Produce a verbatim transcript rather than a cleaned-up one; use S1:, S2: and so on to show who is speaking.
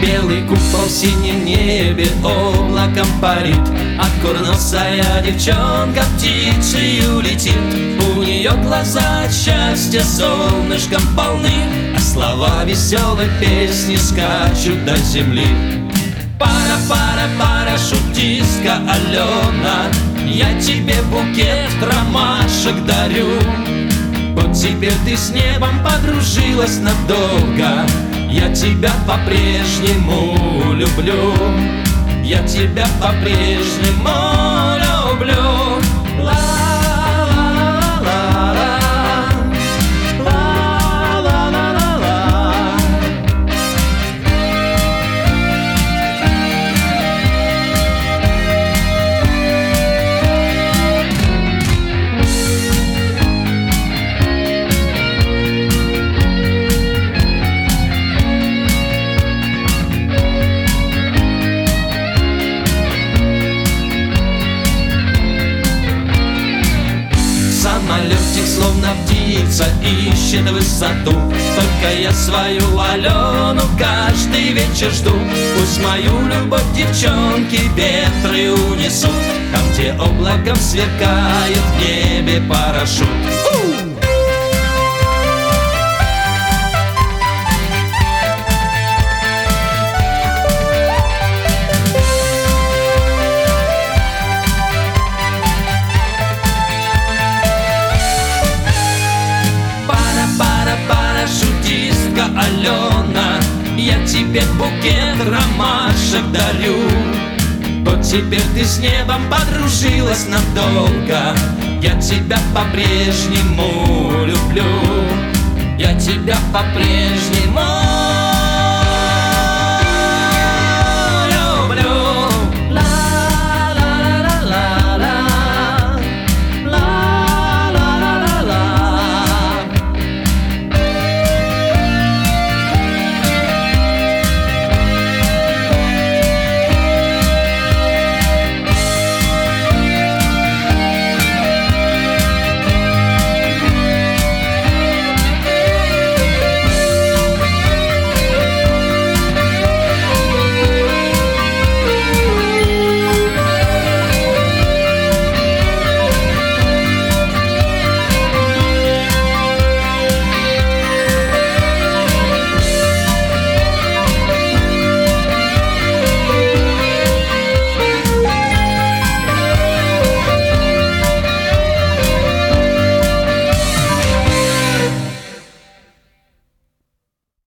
S1: Белый купол в синем небе облаком парит, а курносая девчонка птицею летит. У нее глаза от счастья солнышком полны, а слова веселой песни скачут до земли. Пара-пара-парашютистка Алена, я тебе букет ромашек дарю. Вот теперь ты с небом подружилась надолго, я тебя по-прежнему люблю. Я тебя по-прежнему люблю. Самолетик словно птица ищет высоту, только я свою Алену каждый вечер жду. Пусть мою любовь девчонки ветры унесут, там, где облаком сверкает в небе парашют. Парашютистка Алена, я тебе букет ромашек дарю. Вот теперь ты с небом подружилась надолго, я тебя по-прежнему люблю. Я тебя по-прежнему